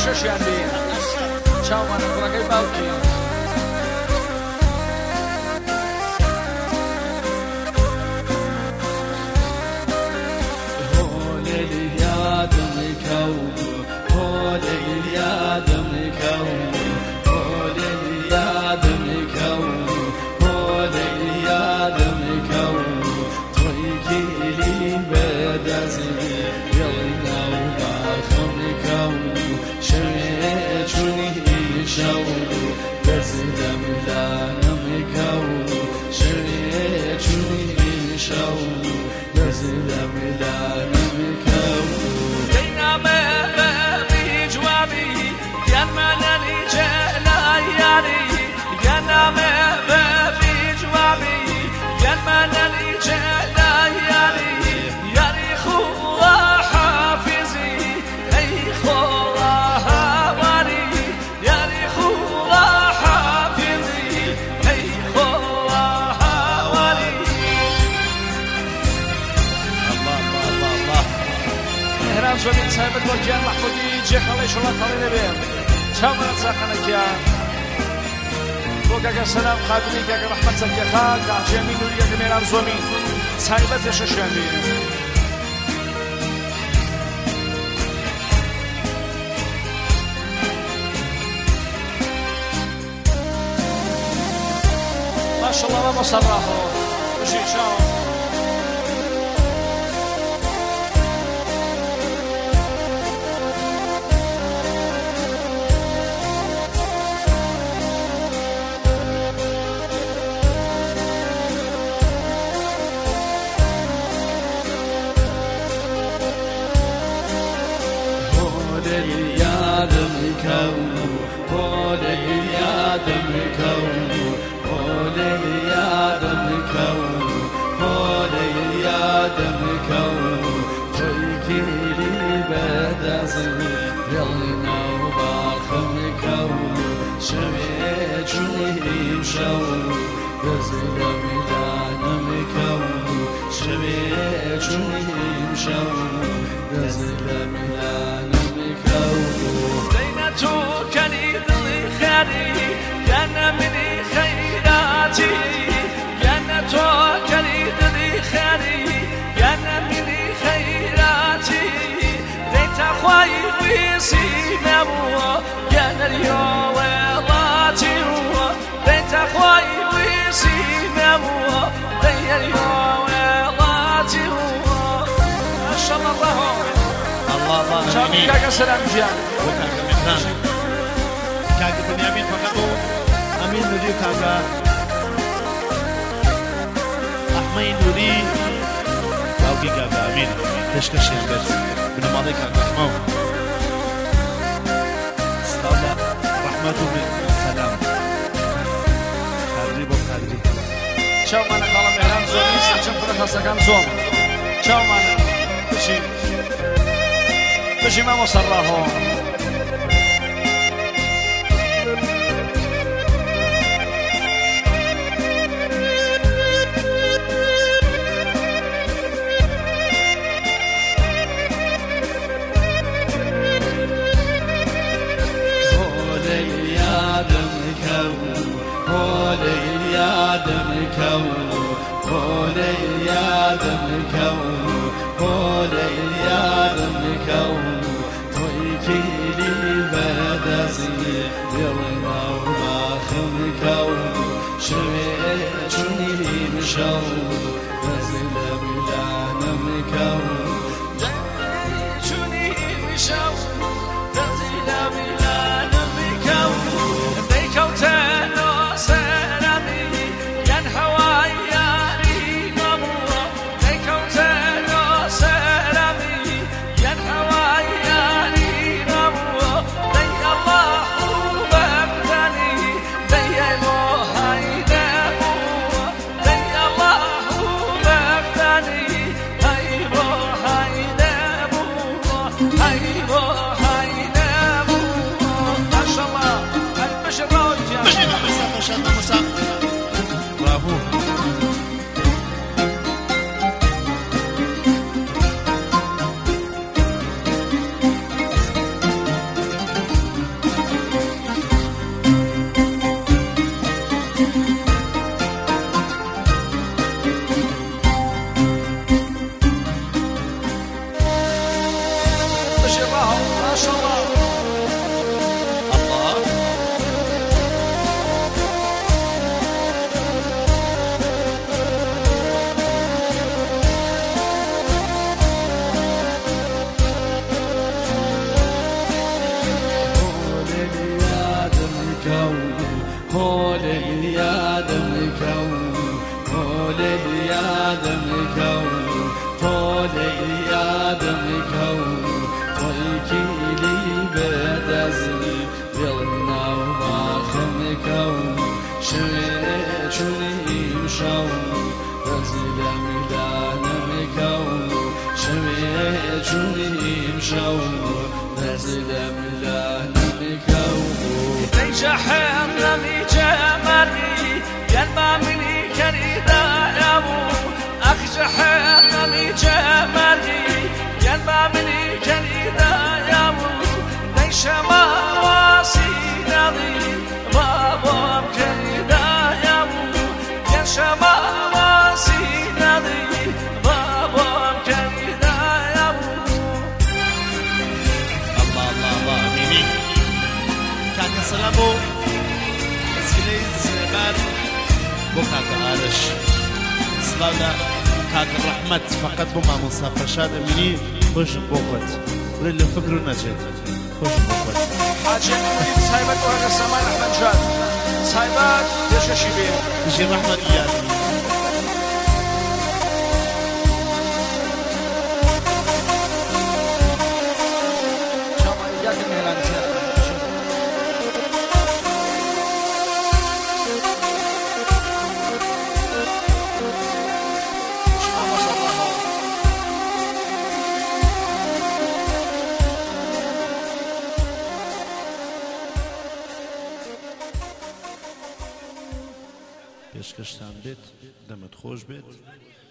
ششیان بین چاوانە کوڕەکەی باوکی زمین صاحب گوجیان محمودی جه خاله شلا خاله نبیم چاوان ساخنه کیا بوکا سلام خادمی که رحمت سکه خاک عجمی نوریه دمیران زمین صاحبت ششیان بیم ماشاءالله ما مصرحه بشي شاو كاكا سلام جيان وكاكا مهران كاكا بنيامين فقطو أمين نوري كاكا أحمين نوري باوكي كاكا أمين تشكى الشيخ بس بن ماضي كاكا أحمو استاذ رحمته من سلام خادري بو خادري شاو مانا خالا مهران زومي سنجم كنا خاصة زوم شاو مانا بشي ما مصرحه جهنمی جمری گلبا منی کریدا یابو اخ جهنمی جمری گلبا منی کریدا یابو نیشما واسیدی بابام کریدا یابو گشما واسیدی بابام کریدا یابو الله الله الله امینی کاکە سەلام بۆ ئەسکلەی زێبەر بۆ کاکە ئارەش سڵاودا کاکە ڕەحمەت فەقەت بۆ مامۆستا فەرشاد ئەمینی خۆشم بۆ خۆت وڵێ لە فکر و نەچێت خۆشم بۆ خۆت حاجی ئەمینی سایبەت وەرەگە سەمان ئەحمەد جان سایبەت پێشەشی بێ دژی ڕەحمەت یاد یاکە مێرانزیە پێشکەشتان بێت دەمت خۆش بێت